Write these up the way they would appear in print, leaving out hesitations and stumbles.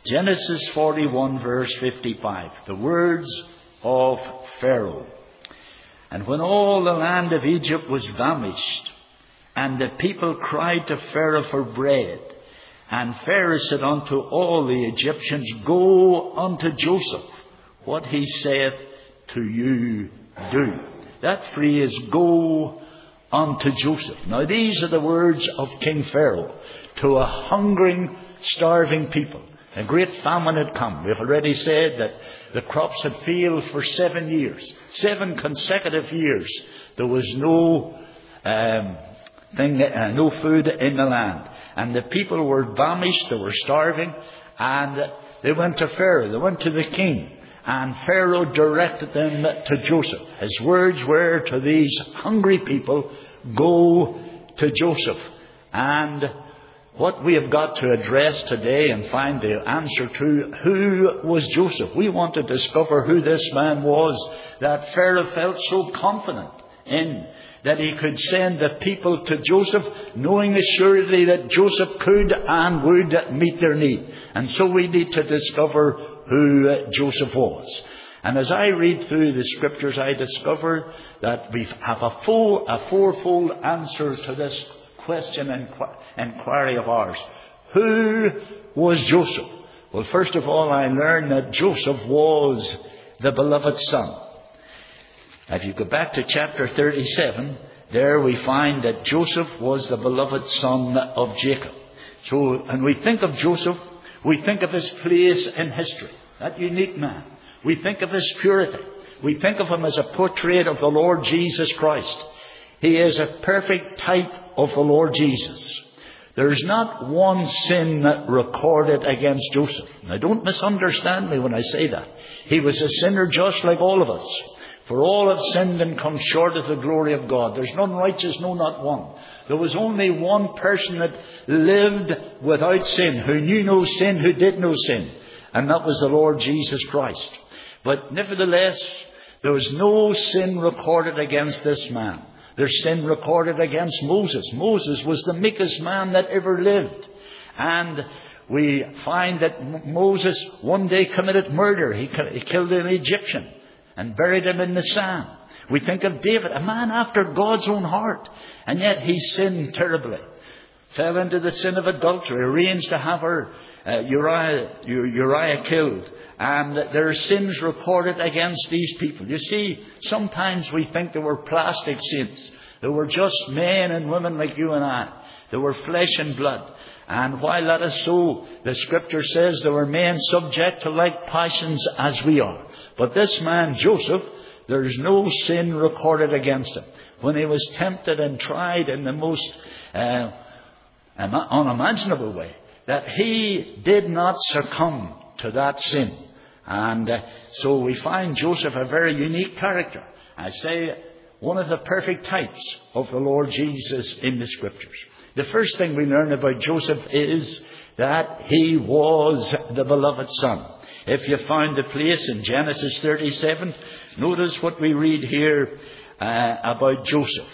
Genesis 41 verse 55. The words of Pharaoh. And when all the land of Egypt was famished, and the people cried to Pharaoh for bread, and Pharaoh said unto all the Egyptians, Go unto Joseph, what he saith to you do. That phrase, go unto Joseph. Now these are the words of King Pharaoh to a hungering, starving people. A great famine had come. We've already said that the crops had failed for 7 years. 7 consecutive years. There was no food in the land. And the people were famished, they were starving, and they went to Pharaoh, they went to the king. And Pharaoh directed them to Joseph. His words were to these hungry people, go to Joseph. And what we have got to address today and find the answer to, who was Joseph? We want to discover who this man was that Pharaoh felt so confident in, that he could send the people to Joseph, knowing assuredly that Joseph could and would meet their need. And so we need to discover who Joseph was. And as I read through the scriptures, I discover that we have a fourfold answer to this question and inquiry of ours. Who was Joseph? Well, first of all, I learned that Joseph was the beloved son. If you go back to chapter 37, there we find that Joseph was the beloved son of Jacob. So, when we think of Joseph, we think of his place in history. That unique man. We think of his purity. We think of him as a portrait of the Lord Jesus Christ. He is a perfect type of the Lord Jesus. There's not one sin recorded against Joseph. Now don't misunderstand me when I say that. He was a sinner just like all of us. For all have sinned and come short of the glory of God. There's none righteous, no, not one. There was only one person that lived without sin, who knew no sin, who did no sin. And that was the Lord Jesus Christ. But nevertheless, there was no sin recorded against this man. There's sin recorded against Moses. Moses was the meekest man that ever lived. And we find that Moses one day committed murder. He killed an Egyptian and buried him in the sand. We think of David, a man after God's own heart. And yet he sinned terribly. Fell into the sin of adultery. Arranged to have Uriah killed. And there are sins recorded against these people. You see, sometimes we think they were plastic saints. They were just men and women like you and I. They were flesh and blood. And while that is so, the scripture says they were men subject to like passions as we are. But this man, Joseph, there is no sin recorded against him. When he was tempted and tried in the most unimaginable way, that he did not succumb to that sin. And so we find Joseph a very unique character. I say one of the perfect types of the Lord Jesus in the scriptures. The first thing we learn about Joseph is that he was the beloved son. If you found the place in Genesis 37, notice what we read here about Joseph.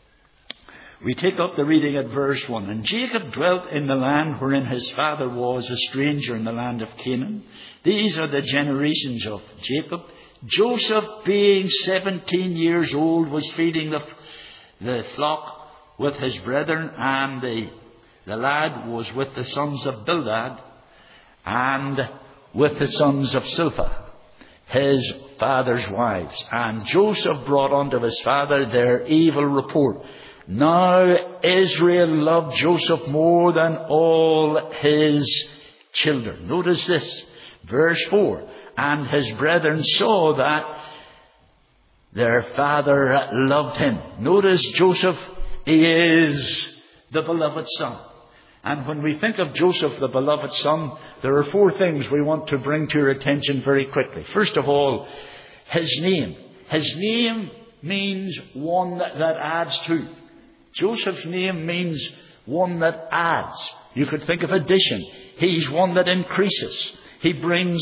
We take up the reading at verse 1. And Jacob dwelt in the land wherein his father was a stranger in the land of Canaan. These are the generations of Jacob. Joseph, being 17 years old, was feeding the flock with his brethren, and the lad was with the sons of Bildad and with the sons of Silpha, his father's wives. And Joseph brought unto his father their evil report. Now Israel loved Joseph more than all his children. Notice this, verse 4. And his brethren saw that their father loved him. Notice Joseph, he is the beloved son. And when we think of Joseph, the beloved son, there are 4 things we want to bring to your attention very quickly. First of all, his name. His name means one that adds to. Joseph's name means one that adds. You could think of addition. He's one that increases. He brings,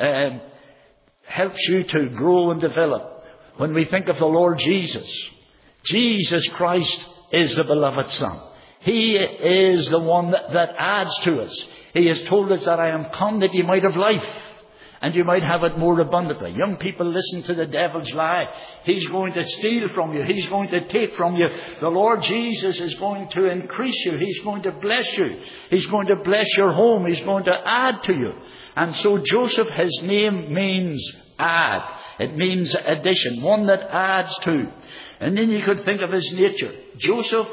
helps you to grow and develop. When we think of the Lord Jesus, Jesus Christ is the beloved Son. He is the one that adds to us. He has told us that I am come that you might have life, and you might have it more abundantly. Young people, listen to the devil's lie. He's going to steal from you. He's going to take from you. The Lord Jesus is going to increase you. He's going to bless you. He's going to bless your home. He's going to add to you. And so Joseph, his name means add. It means addition, one that adds to. And then you could think of his nature. Joseph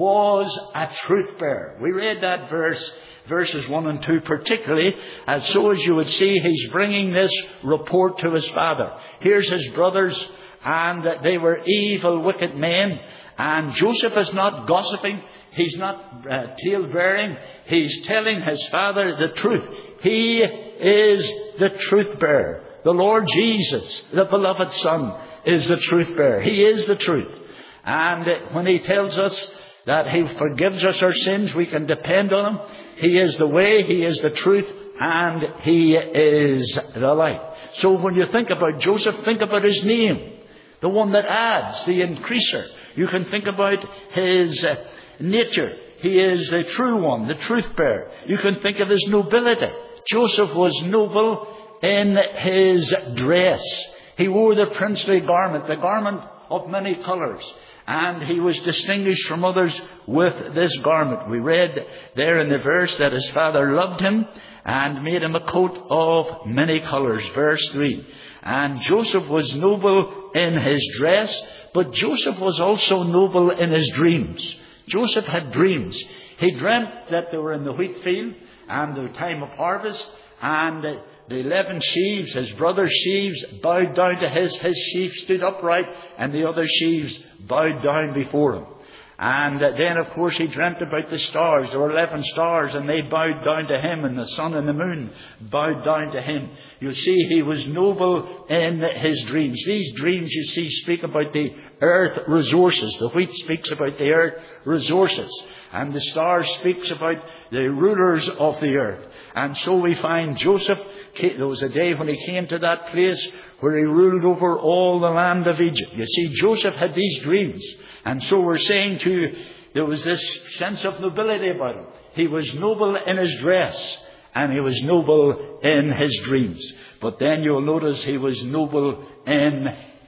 was a truth bearer. We read that verses 1 and 2 particularly, as so as you would see, he's bringing this report to his father. Here's his brothers, and they were evil, wicked men. And Joseph is not gossiping. He's not tale-bearing. He's telling his father the truth. He is the truth bearer. The Lord Jesus, the beloved Son, is the truth bearer. He is the truth. And when he tells us that he forgives us our sins, we can depend on him. He is the way, he is the truth, and he is the light. So when you think about Joseph, think about his name, the one that adds, the increaser. You can think about his nature. He is the true one, the truth bearer. You can think of his nobility. Joseph was noble in his dress. He wore the princely garment, the garment of many colours. And he was distinguished from others with this garment. We read there in the verse that his father loved him and made him a coat of many colours. Verse 3. And Joseph was noble in his dress, but Joseph was also noble in his dreams. Joseph had dreams. He dreamt that they were in the wheat field and the time of harvest, and the 11 sheaves, his brother's sheaves, bowed down to his. His sheaf stood upright, and the other sheaves bowed down before him. And then, of course, he dreamt about the stars. There were 11 stars, and they bowed down to him, and the sun and the moon bowed down to him. You see, he was noble in his dreams. These dreams, you see, speak about the earth resources. The wheat speaks about the earth resources, and the stars speaks about the rulers of the earth. And so we find Joseph. There was a day when he came to that place where he ruled over all the land of Egypt. You see, Joseph had these dreams. And so we're saying to you, there was this sense of nobility about him. He was noble in his dress, and he was noble in his dreams. But then you'll notice he was noble in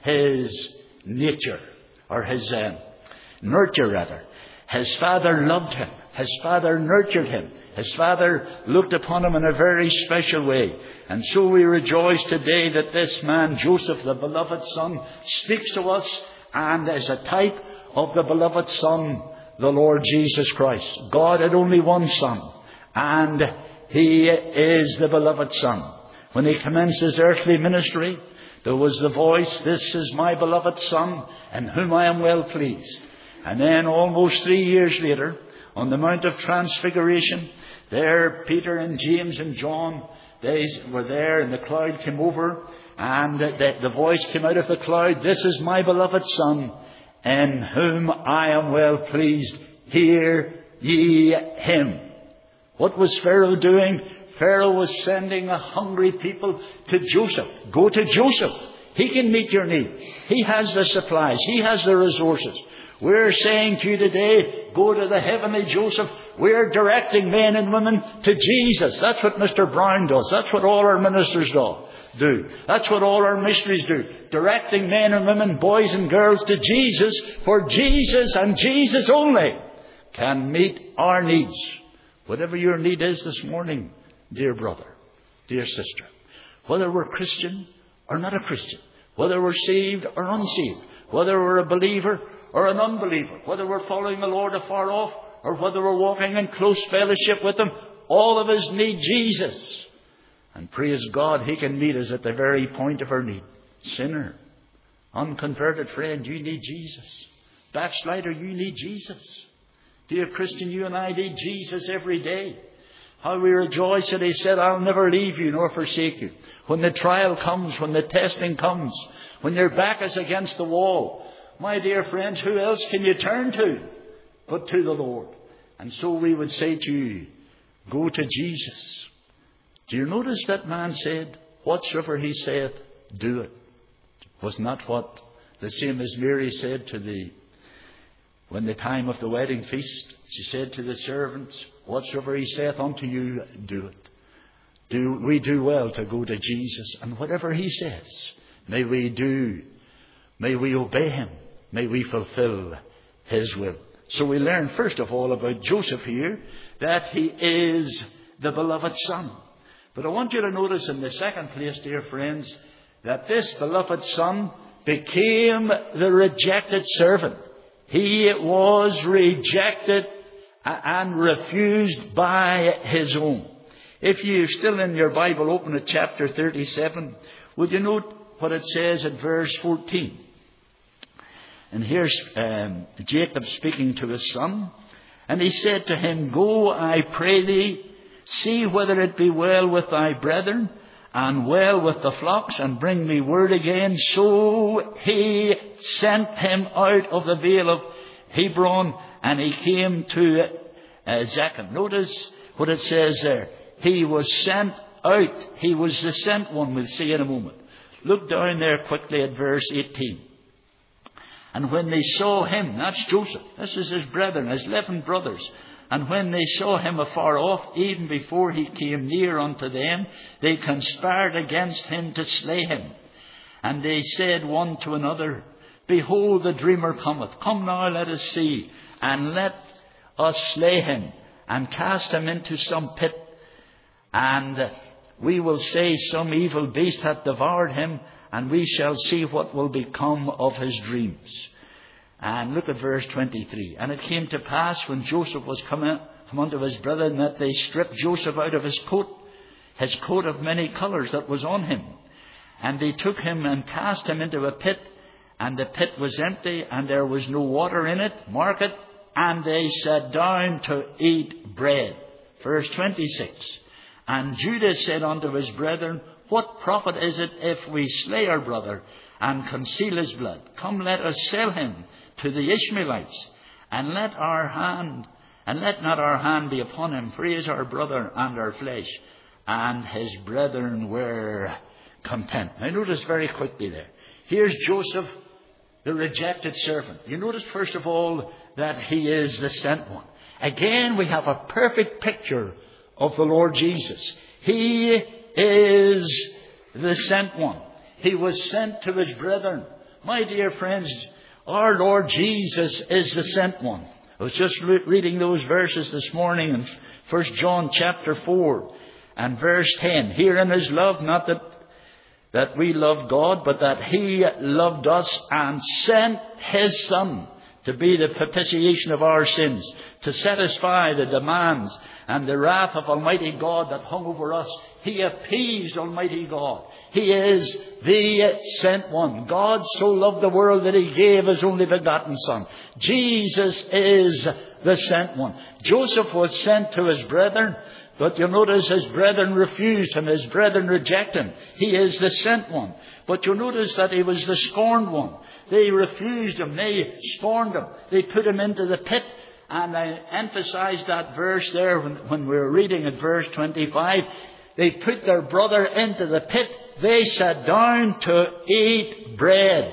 his nature, or his nurture rather. His father loved him. His father nurtured him. His father looked upon him in a very special way. And so we rejoice today that this man, Joseph, the beloved son, speaks to us and is a type of the beloved Son, the Lord Jesus Christ. God had only one Son, and he is the beloved Son. When he commenced his earthly ministry, there was the voice, "This is my beloved Son, in whom I am well pleased." And then almost 3 years later, on the Mount of Transfiguration, there Peter and James and John, they were there, and the cloud came over, and the voice came out of the cloud, "This is my beloved Son, in whom I am well pleased. Hear ye him." What was Pharaoh doing? Pharaoh was sending a hungry people to Joseph. Go to Joseph. He can meet your need. He has the supplies. He has the resources. We're saying to you today, go to the heavenly Joseph. We're directing men and women to Jesus. That's what Mr. Brown does. That's what all our ministers do. That's what all our missionaries do. Directing men and women, boys and girls to Jesus, for Jesus and Jesus only can meet our needs. Whatever your need is this morning, dear brother, dear sister, whether we're Christian or not a Christian, whether we're saved or unsaved, whether we're a believer or an unbeliever, whether we're following the Lord afar off or whether we're walking in close fellowship with Him, all of us need Jesus. And praise God, He can meet us at the very point of our need. Sinner, unconverted friend, you need Jesus. Backslider, you need Jesus. Dear Christian, you and I need Jesus every day. How we rejoice that He said, "I'll never leave you nor forsake you." When the trial comes, when the testing comes, when your back is against the wall, my dear friends, who else can you turn to but to the Lord? And so we would say to you, go to Jesus. Do you notice that man said, "Whatsoever He saith, do it"? Was not what the same as Mary said when the time of the wedding feast? She said to the servants, whatsoever he saith unto you, do it. We do well to go to Jesus, and whatever he says, may we do. May we obey him. May we fulfill his will. So we learn first of all about Joseph here, that he is the beloved son. But I want you to notice in the second place, dear friends, that this beloved son became the rejected servant. He was rejected and refused by his own. If you're still in your Bible, open to chapter 37, would you note what it says at verse 14? And here's Jacob speaking to his son. And he said to him, Go, I pray thee, see whether it be well with thy brethren, and well with the flocks, and bring me word again. So he sent him out of the vale of Hebron, and he came to Shechem. Notice what it says there. He was sent out. He was the sent one, we'll see in a moment. Look down there quickly at verse 18. And when they saw him, that's Joseph, this is his brethren, his 11 brothers. And when they saw him afar off, even before he came near unto them, they conspired against him to slay him. And they said one to another, Behold, the dreamer cometh. Come now, let us see, and let us slay him, and cast him into some pit. And we will say, Some evil beast hath devoured him, and we shall see what will become of his dreams. And look at verse 23. And it came to pass, when Joseph was come unto his brethren, that they stripped Joseph out of his coat of many colours that was on him. And they took him and cast him into a pit, and the pit was empty, and there was no water in it. Mark it. And they sat down to eat bread. Verse 26. And Judah said unto his brethren, What profit is it if we slay our brother and conceal his blood? Come, let us sell him to the Ishmaelites, and let not our hand be upon him, for he is our brother and our flesh. And his brethren were content. Now notice very quickly there. Here's Joseph, the rejected servant. You notice first of all that he is the sent one. Again, we have a perfect picture of the Lord Jesus. He is the sent one. He was sent to his brethren. My dear friends, our Lord Jesus is the sent one. I was just reading those verses this morning in 1 John chapter 4 and verse 10. Herein is love, not that we loved God, but that he loved us and sent his Son to be the propitiation of our sins, to satisfy the demands and the wrath of Almighty God that hung over us. He appeased Almighty God. He is the sent one. God so loved the world that he gave his only begotten Son. Jesus is the sent one. Joseph was sent to his brethren, but you'll notice his brethren refused him. His brethren rejected him. He is the sent one. But you'll notice that he was the scorned one. They refused him. They scorned him. They put him into the pit. And I emphasized that verse there when we were reading at verse 25. They put their brother into the pit. They sat down to eat bread.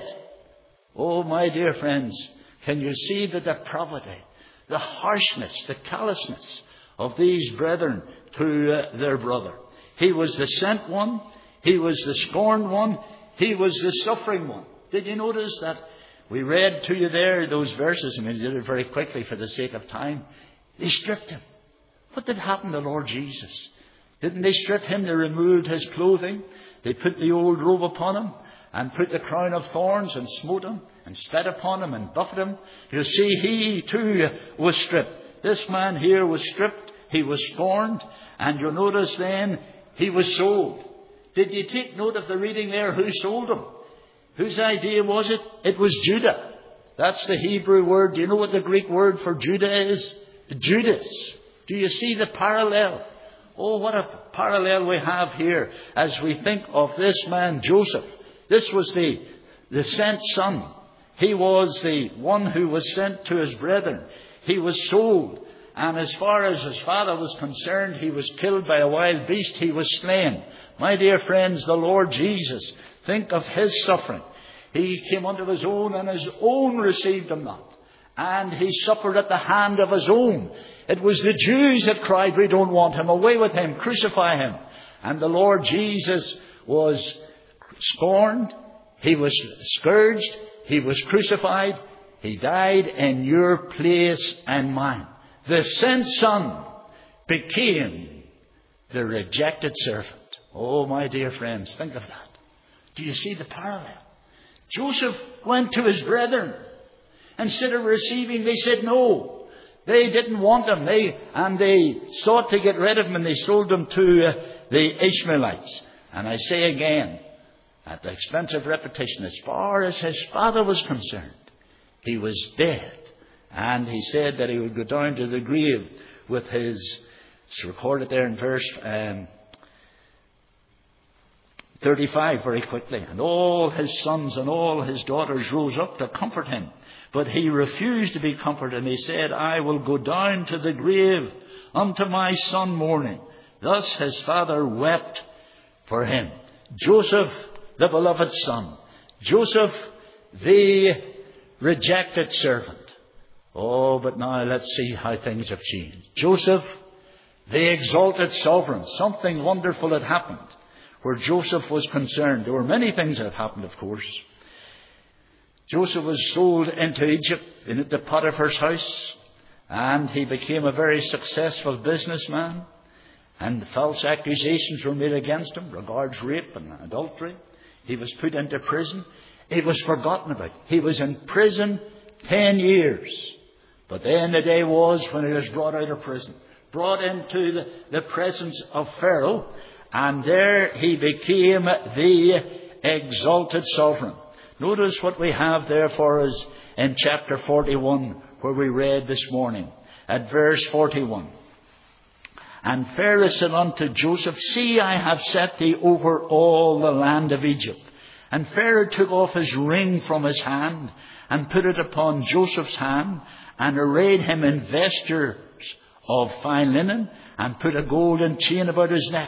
Oh, my dear friends, can you see the depravity, the harshness, the callousness of these brethren to their brother? He was the sent one. He was the scorned one. He was the suffering one. Did you notice that? We read to you there those verses, and we did it very quickly for the sake of time. They stripped him. What did happen to Lord Jesus? Didn't they strip him? They removed his clothing. They put the old robe upon him and put the crown of thorns and smote him and spat upon him and buffeted him. You see, he too was stripped. This man here was stripped. He was scorned. And you'll notice then he was sold. Did you take note of the reading there? Who sold him? Whose idea was it? It was Judah. That's the Hebrew word. Do you know what the Greek word for Judah is? Judas. Do you see the parallel? Oh, what a parallel we have here as we think of this man, Joseph. This was the sent son. He was the one who was sent to his brethren. He was sold. And as far as his father was concerned, he was killed by a wild beast. He was slain. My dear friends, the Lord Jesus, think of his suffering. He came unto his own, and his own received him not. and he suffered at the hand of his own. It was the Jews that cried, we don't want him, away with him, crucify him. And the Lord Jesus was scorned, he was scourged, he was crucified, he died in your place and mine. The sent Son became the rejected servant. Oh, my dear friends, think of that. Do you see the parallel? Joseph went to his brethren. Instead of receiving, they said no. They didn't want him. They sought to get rid of him, and they sold him to the Ishmaelites. And I say again, at the expense of repetition, as far as his father was concerned, he was dead. And he said that he would go down to the grave with his, it's recorded there in verse 35 very quickly. And all his sons and all his daughters rose up to comfort him. But he refused to be comforted, and he said, I will go down to the grave unto my son mourning. Thus his father wept for him. Joseph, the beloved son. Joseph, the rejected servant. Oh, but now let's see how things have changed. Joseph, the exalted sovereign. Something wonderful had happened where Joseph was concerned. There were many things that happened, of course. Joseph was sold into Egypt, into Potiphar's house, and he became a very successful businessman. And false accusations were made against him regards rape and adultery. He was put into prison. He was forgotten about. He was in prison 10 years. But then the day was when he was brought out of prison, brought into the presence of Pharaoh, and there he became the exalted sovereign. Notice what we have there for us in chapter 41, where we read this morning, at verse 41. And Pharaoh said unto Joseph, See, I have set thee over all the land of Egypt. And Pharaoh took off his ring from his hand, and put it upon Joseph's hand, and arrayed him in vestures of fine linen, and put a golden chain about his neck.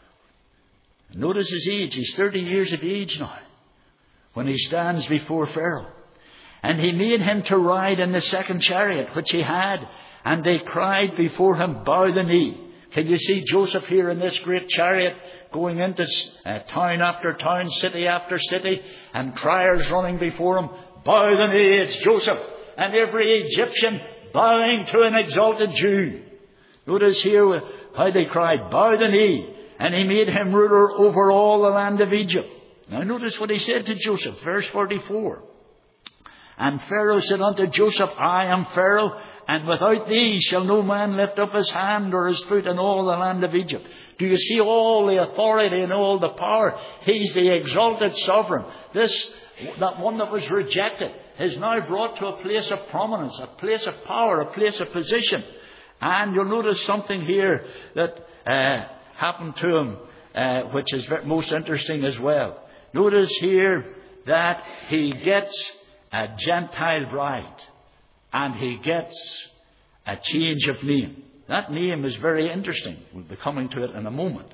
Notice his age. He's 30 years of age now, when he stands before Pharaoh. And he made him to ride in the second chariot which he had, and they cried before him, Bow the knee. Can you see Joseph here in this great chariot going into town after town, city after city, and criers running before him, Bow the knee, it's Joseph. And every Egyptian bowing to an exalted Jew. Notice here how they cried, Bow the knee. And he made him ruler over all the land of Egypt. Now notice what he said to Joseph, verse 44. And Pharaoh said unto Joseph, I am Pharaoh, and without thee shall no man lift up his hand or his foot in all the land of Egypt. Do you see all the authority and all the power? He's the exalted sovereign. That one that was rejected is now brought to a place of prominence, a place of power, a place of position. And you'll notice something here that happened to him, which is most interesting as well. Notice here that he gets a Gentile bride, and he gets a change of name. That name is very interesting. We'll be coming to it in a moment.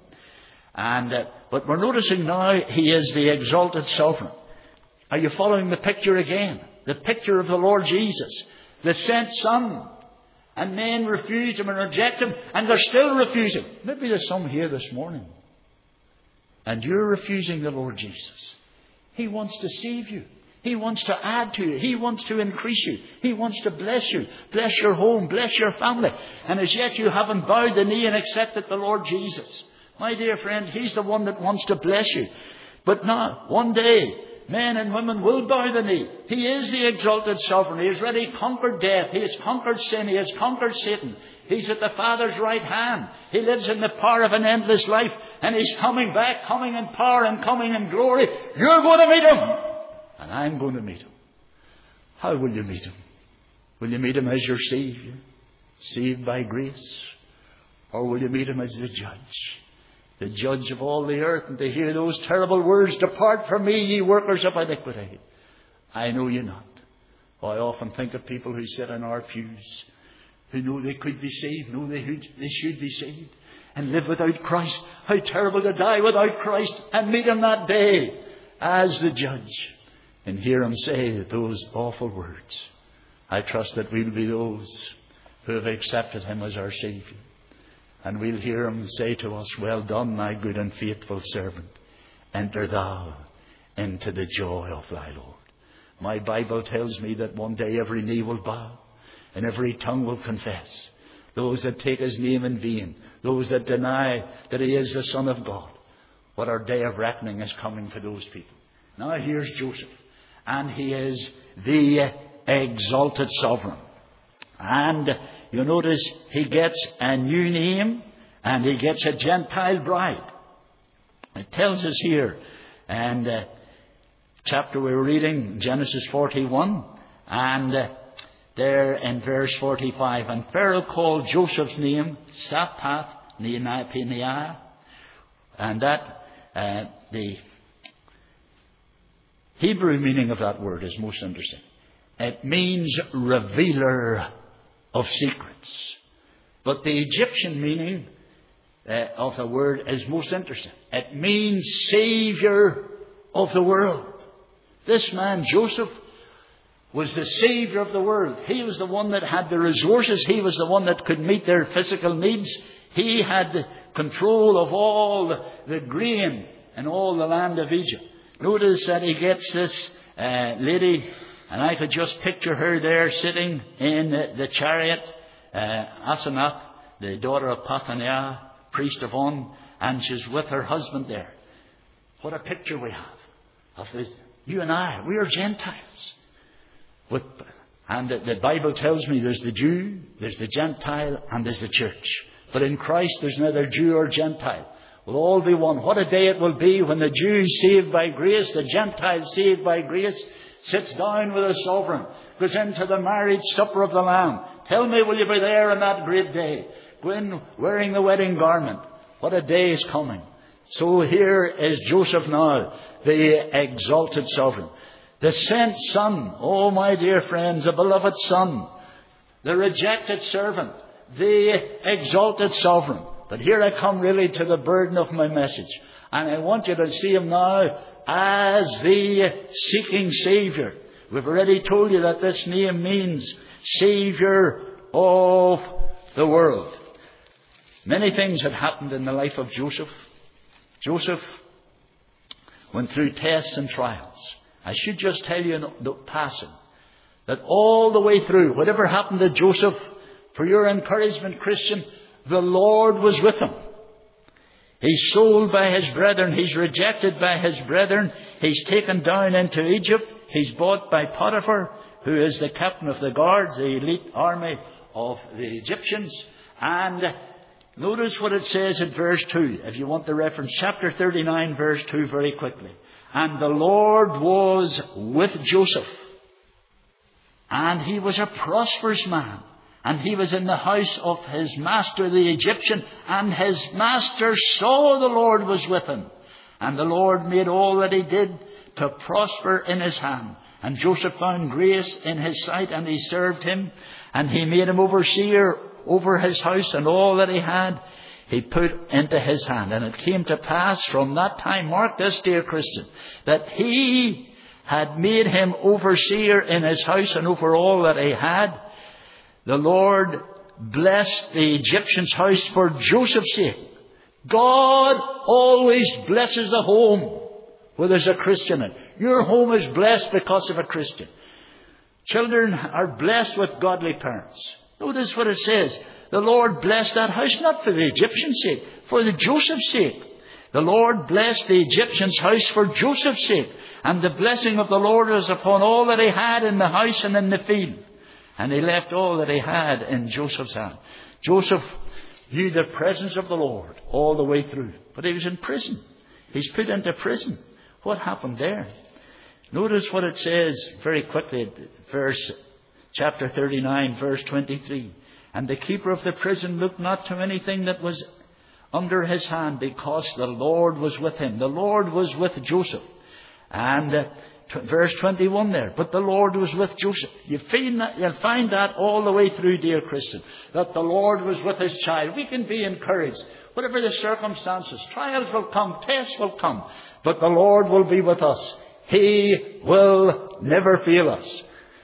But we're noticing now he is the exalted sovereign. Are you following the picture again? The picture of the Lord Jesus, the sent Son. And men refused him and rejected him, and they're still refusing. Maybe there's some here this morning, and you're refusing the Lord Jesus. He wants to save you. He wants to add to you. He wants to increase you. He wants to bless you. Bless your home. Bless your family. And as yet you haven't bowed the knee and accepted the Lord Jesus. My dear friend, He's the one that wants to bless you. But now, one day, men and women will bow the knee. He is the exalted sovereign. He has already conquered death. He has conquered sin. He has conquered Satan. He's at the Father's right hand. He lives in the power of an endless life. And He's coming back, coming in power and coming in glory. You're going to meet Him. And I'm going to meet Him. How will you meet Him? Will you meet Him as your Savior, saved by grace? Or will you meet Him as the judge of all the earth, and to hear those terrible words, Depart from me, ye workers of iniquity. I know you not. Oh, I often think of people who sit in our pews, who know they could be saved, know they should be saved, and live without Christ. How terrible to die without Christ and meet Him that day as the judge, and hear Him say those awful words. I trust that we'll be those who have accepted Him as our Saviour. And we'll hear Him say to us, "Well done, my good and faithful servant. Enter thou into the joy of thy Lord." My Bible tells me that one day every knee will bow and every tongue will confess. Those that take His name in vain, those that deny that He is the Son of God. What our day of reckoning is coming for those people. Now here's Joseph. And he is the exalted sovereign. And you notice he gets a new name and he gets a Gentile bride. It tells us here, and chapter we were reading, Genesis 41, and there in verse 45, and Pharaoh called Joseph's name Saphath-Neah, and that the Hebrew meaning of that word is most interesting. It means revealer of secrets. But the Egyptian meaning of the word is most interesting. It means Saviour of the world. This man, Joseph, was the Saviour of the world. He was the one that had the resources. He was the one that could meet their physical needs. He had the control of all the grain in all the land of Egypt. Notice that he gets this lady, and I could just picture her there sitting in the chariot, Asenath, the daughter of Pathaniah, priest of On, and she's with her husband there. What a picture we have of this. You and I, we are Gentiles. And the Bible tells me there's the Jew, there's the Gentile, and there's the church. But in Christ there's neither Jew or Gentile. We'll all be one. What a day it will be when the Jew saved by grace, the Gentile saved by grace, sits down with a sovereign, goes into the marriage supper of the Lamb. Tell me, will you be there on that great day? Go in wearing the wedding garment. What a day is coming. So here is Joseph now, the exalted sovereign. The sent son, oh my dear friends, the beloved son, the rejected servant, the exalted sovereign. But here I come really to the burden of my message. And I want you to see him now as the seeking Saviour. We've already told you that this name means Saviour of the world. Many things had happened in the life of Joseph. Joseph went through tests and trials. I should just tell you in the passing that all the way through, whatever happened to Joseph, for your encouragement, Christian, the Lord was with him. He's sold by his brethren. He's rejected by his brethren. He's taken down into Egypt. He's bought by Potiphar, who is the captain of the guards, the elite army of the Egyptians. And notice what it says in verse 2, if you want the reference. Chapter 39, verse 2, very quickly. And the Lord was with Joseph. And he was a prosperous man. And he was in the house of his master, the Egyptian. And his master saw the Lord was with him. And the Lord made all that he did to prosper in his hand. And Joseph found grace in his sight, and he served him. And he made him overseer over his house, and all that he had he put into his hand. And it came to pass from that time, mark this, dear Christian, that he had made him overseer in his house and over all that he had. The Lord blessed the Egyptian's house for Joseph's sake. God always blesses the home where there's a Christian in it. Your home is blessed because of a Christian. Children are blessed with godly parents. Notice what it says. The Lord blessed that house not for the Egyptian's sake, for the Joseph's sake. The Lord blessed the Egyptian's house for Joseph's sake. And the blessing of the Lord was upon all that he had in the house and in the field. And he left all that he had in Joseph's hand. Joseph knew the presence of the Lord all the way through. But he was in prison. He's put into prison. What happened there? Notice what it says very quickly, chapter 39, verse 23. And the keeper of the prison looked not to anything that was under his hand, because the Lord was with him. The Lord was with Joseph. And verse 21 there. But the Lord was with Joseph. You'll find that all the way through, dear Christian, that the Lord was with his child. We can be encouraged. Whatever the circumstances, trials will come, tests will come, but the Lord will be with us. He will never fail us.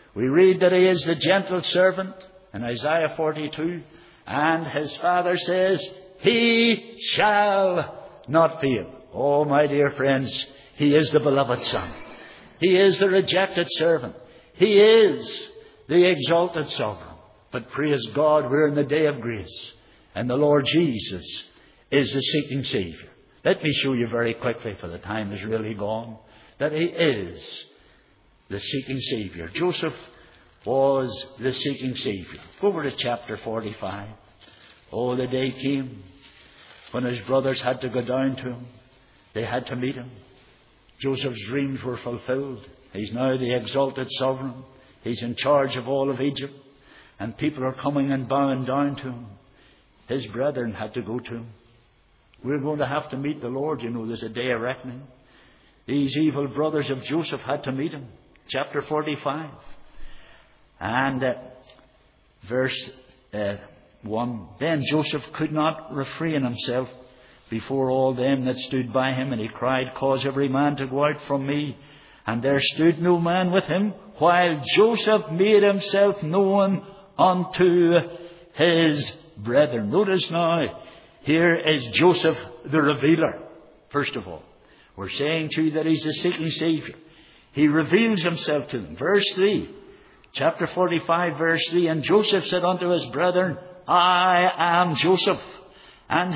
We read that he is the gentle servant in Isaiah 42. And his Father says, he shall not fail. Oh, my dear friends, he is the beloved Son. He is the rejected servant. He is the exalted sovereign. But praise God, we're in the day of grace. And the Lord Jesus is the seeking Saviour. Let me show you very quickly, for the time is really gone, that he is the seeking Saviour. Joseph was the seeking Saviour. Go over to chapter 45. Oh, the day came when his brothers had to go down to him. They had to meet him. Joseph's dreams were fulfilled. He's now the exalted sovereign. He's in charge of all of Egypt. And people are coming and bowing down to him. His brethren had to go to him. We're going to have to meet the Lord. You know, there's a day of reckoning. These evil brothers of Joseph had to meet him. Chapter 45. And verse 1. Then Joseph could not refrain himself before all them that stood by him, and he cried, cause every man to go out from me. And there stood no man with him, while Joseph made himself known unto his brethren. Notice now, here is Joseph the revealer. First of all, we're saying to you that he's the seeking Saviour. He reveals himself to them. Verse 3, chapter 45, verse 3, and Joseph said unto his brethren, I am Joseph. And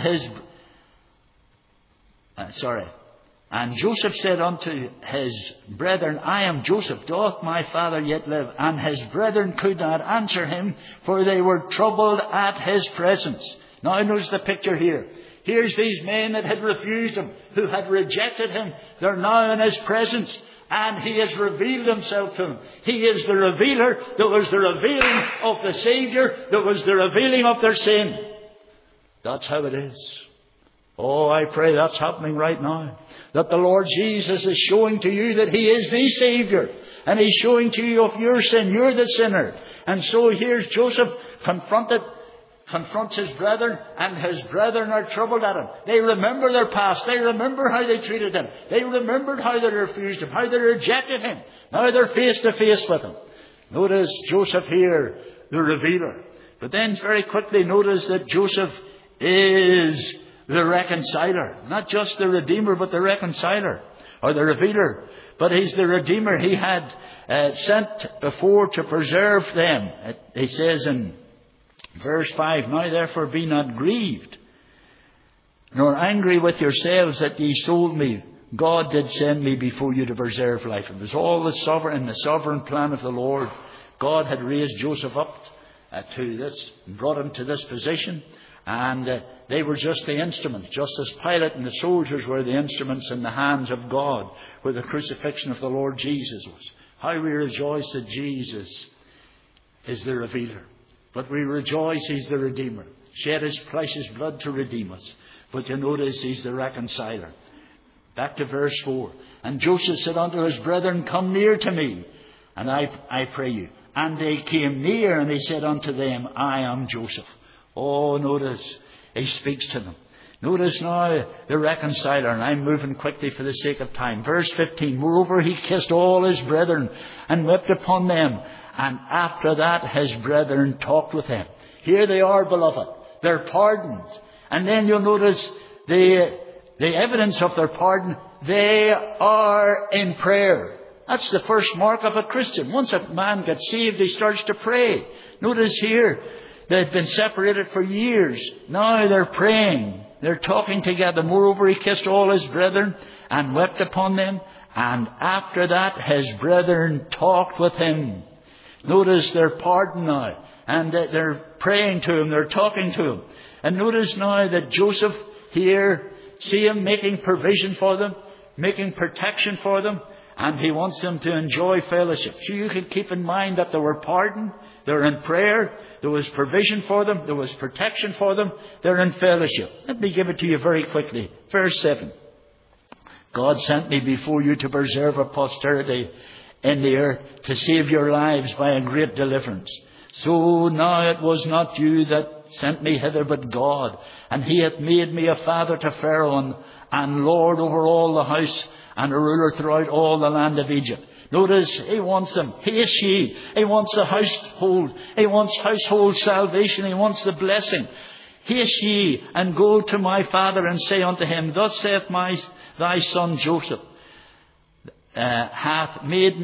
And Joseph said unto his brethren, I am Joseph, doth my father yet live? And his brethren could not answer him, for they were troubled at his presence. Now notice the picture here. Here's these men that had refused him, who had rejected him. They're now in his presence, and he has revealed himself to them. He is the revealer. There was the revealing of the Saviour. There was the revealing of their sin. That's how it is. Oh, I pray that's happening right now. That the Lord Jesus is showing to you that he is the Saviour. And he's showing to you of your sin. You're the sinner. And so here's Joseph confronts his brethren, and his brethren are troubled at him. They remember their past. They remember how they treated him. They remembered how they refused him, how they rejected him. Now they're face to face with him. Notice Joseph here, the revealer. But then very quickly notice that Joseph is the reconciler. Not just the redeemer, but the reconciler, or the revealer. But he's the redeemer. He had sent before to preserve them. He says in verse 5, now therefore be not grieved, nor angry with yourselves that ye sold me. God did send me before you to preserve life. It was all the sovereign plan of the Lord. God had raised Joseph up to this, and brought him to this position. And they were just the instruments, just as Pilate and the soldiers were the instruments in the hands of God, where the crucifixion of the Lord Jesus was. How we rejoice that Jesus is the revealer. But we rejoice he's the redeemer. Shed his precious blood to redeem us. But you notice he's the reconciler. Back to verse 4. And Joseph said unto his brethren, come near to me, and I pray you. And they came near, and he said unto them, I am Joseph. Oh, notice, he speaks to them. Notice now the reconciler, and I'm moving quickly for the sake of time. Verse 15, moreover he kissed all his brethren, and wept upon them. And after that his brethren talked with him. Here they are, beloved. They're pardoned. And then you'll notice the evidence of their pardon. They are in prayer. That's the first mark of a Christian. Once a man gets saved, he starts to pray. Notice here, they'd been separated for years. Now they're praying. They're talking together. Moreover, he kissed all his brethren and wept upon them. And after that, his brethren talked with him. Notice they're pardoned now. And they're praying to him. They're talking to him. And notice now that Joseph here, see him making provision for them, making protection for them. And he wants them to enjoy fellowship. So you can keep in mind that they were pardoned. They're in prayer. There was provision for them. There was protection for them. They're in fellowship. Let me give it to you very quickly. Verse 7. God sent me before you to preserve a posterity in the earth, to save your lives by a great deliverance. So now it was not you that sent me hither, but God. And he hath made me a father to Pharaoh, and Lord over all the house, and a ruler throughout all the land of Egypt. Notice, he wants them. Haste ye. He wants the household. He wants household salvation. He wants the blessing. Haste ye and go to my father and say unto him, thus saith thy son Joseph, that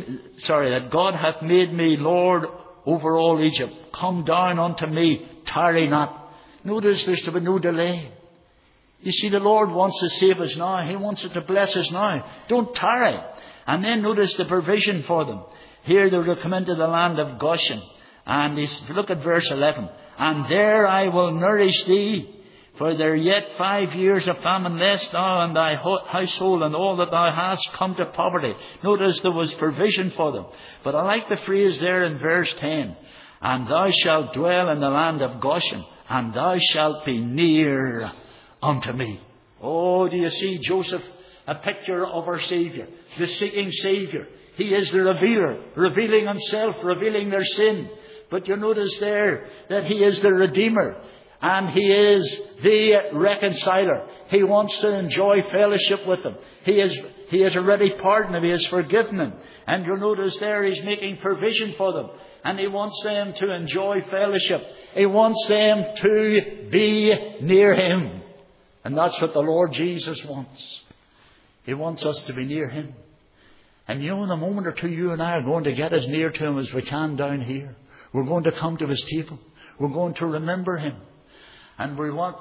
God hath made me Lord over all Egypt. Come down unto me, tarry not. Notice there's to be no delay. You see, the Lord wants to save us now. He wants to bless us now. Don't tarry. And then notice the provision for them. Here they were to come into the land of Goshen. And look at verse 11. And there I will nourish thee, for there are yet 5 years of famine, lest thou and thy household and all that thou hast come to poverty. Notice there was provision for them. But I like the phrase there in verse 10. And thou shalt dwell in the land of Goshen, and thou shalt be near unto me. Oh, do you see Joseph, a picture of our Saviour, the seeking Saviour? He is the revealer, revealing himself, revealing their sin. But you notice there that he is the Redeemer, and he is the reconciler. He wants to enjoy fellowship with them. He has already pardoned them. He has forgiven them. And you'll notice there he's making provision for them. And he wants them to enjoy fellowship. He wants them to be near him. And that's what the Lord Jesus wants. He wants us to be near him. And you know, in a moment or two, you and I are going to get as near to him as we can down here. We're going to come to his table. We're going to remember him. And we want,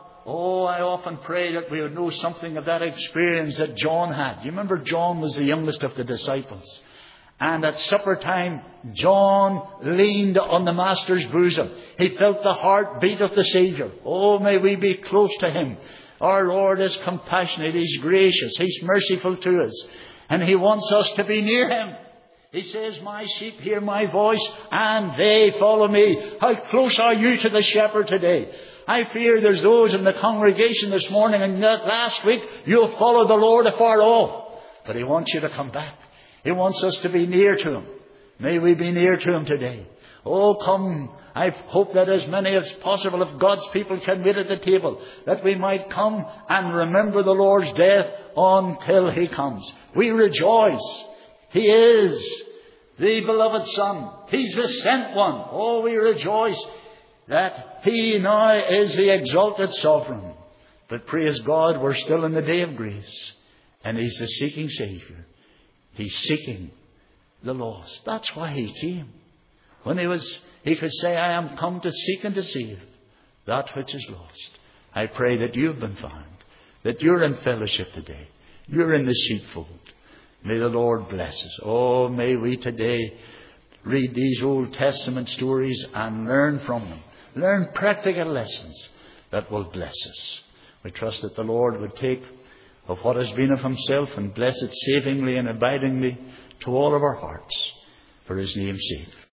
I often pray that we would know something of that experience that John had. You remember John was the youngest of the disciples. And at supper time, John leaned on the Master's bosom. He felt the heartbeat of the Saviour. Oh, may we be close to him. Our Lord is compassionate. He's gracious. He's merciful to us. And he wants us to be near him. He says, my sheep hear my voice and they follow me. How close are you to the shepherd today? I fear there's those in the congregation this morning and last week you'll follow the Lord afar off. But he wants you to come back. He wants us to be near to him. May we be near to him today. Oh, come. I hope that as many as possible of God's people can wait at the table, that we might come and remember the Lord's death until he comes. We rejoice. He is the beloved Son. He's the sent one. Oh, we rejoice that he now is the exalted sovereign. But praise God, we're still in the day of grace. And he's the seeking Saviour. He's seeking the lost. That's why he came. When he could say, I am come to seek and to save that which is lost. I pray that you've been found, that you're in fellowship today. You're in the sheepfold. May the Lord bless us. Oh, may we today read these Old Testament stories and learn from them. Learn practical lessons that will bless us. We trust that the Lord would take of what has been of himself and bless it savingly and abidingly to all of our hearts for his name's sake.